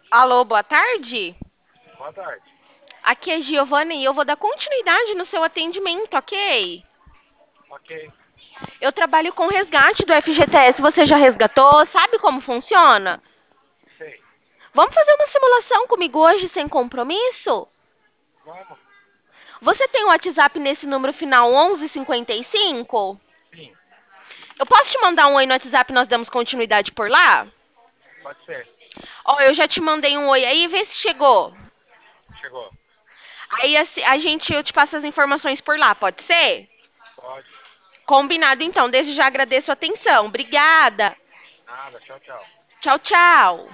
Alô, boa tarde. Boa tarde. Aqui é Giovana e eu vou dar continuidade no seu atendimento, ok? Ok, Eu trabalho com resgate do FGTS. Você já resgatou? Sabe como funciona? sei. Vamos fazer uma simulação comigo hoje sem compromisso? Vamos? Você tem o WhatsApp nesse número final 1155? Sim, Eu posso te mandar um oi no WhatsApp e nós damos continuidade por lá? pode ser. Ó, eu já te mandei um oi aí, vê se chegou. Chegou. Aí a gente, eu te passo as informações por lá, pode ser? Pode. Combinado então, desde já agradeço a atenção. Obrigada. Nada, tchau, tchau. Tchau, tchau.